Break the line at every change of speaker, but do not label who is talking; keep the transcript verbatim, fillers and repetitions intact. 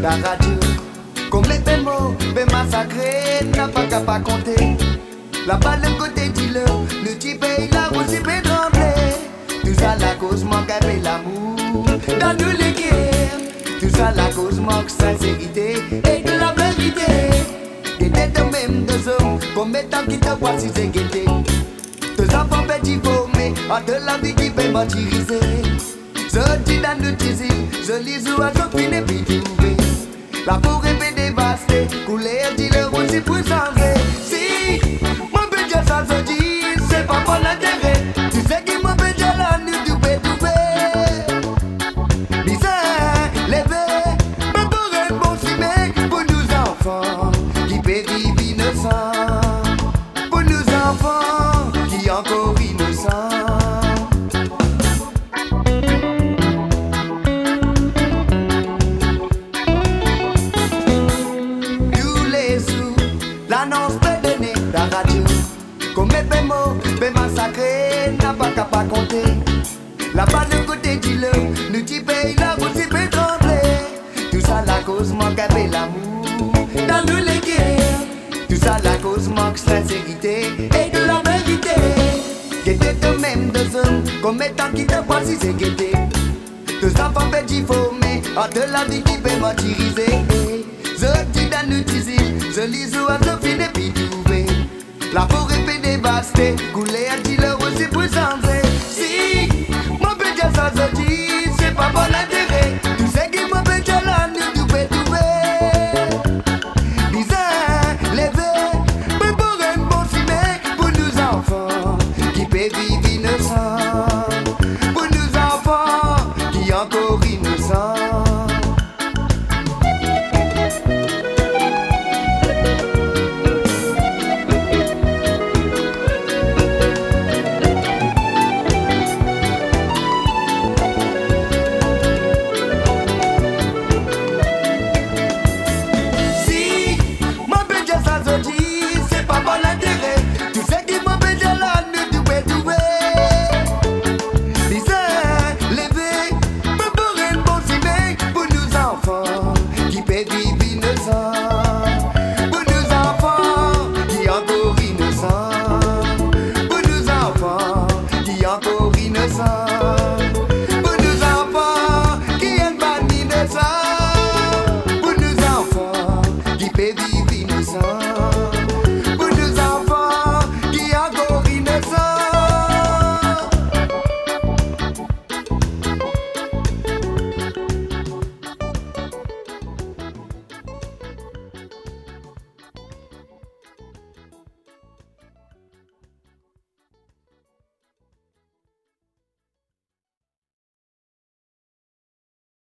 la radio. Comme les bémots, ben massacré, n'a pas qu'à pas compter. La balle de côté dealer, le petit pays la route s'y fait trembler. Tout ça la cause manque avec l'amour, dans tous les guerres. Tout ça la cause manque sincérité et de la vérité. Des têtes de même deux hommes, combien de temps qui te voient si c'est guetté. Deux enfants petits formés, à de la vie qui peut martyriser. Je dis dans le tissu, je lis ou à je finis puis trouver. La forêt peut dévaster, couler, dit le rose si pour changer. Si, mon budget ça se dit, c'est pas pour l'intérêt. Tu sais qui mon budget là, nous tu peux trouver. Misère, lever, mais pour un bon cimé, pour nous enfants, qui périvent innocents. Pour nous enfants, qui encore innocents. L'annonce peut donner la radio. Comme mes bémots, ben massacré, n'a pas qu'à pas compter. La balle de côté dealer, le petit pays la route s'y peut trembler. Tout ça la cause manque avec l'amour, dans tous les guerres. Tout ça la cause manque sincérité et de la vérité. Guetter de même deux hommes, comme étant qui te voit si c'est guetter. Deux enfants petits formés, hors de la vie qui peut martyriser. Je dis dans le tissu, je lis ou à je finis puis trouver. La forêt peut dévaster, couler à dit le rose pour changer. Si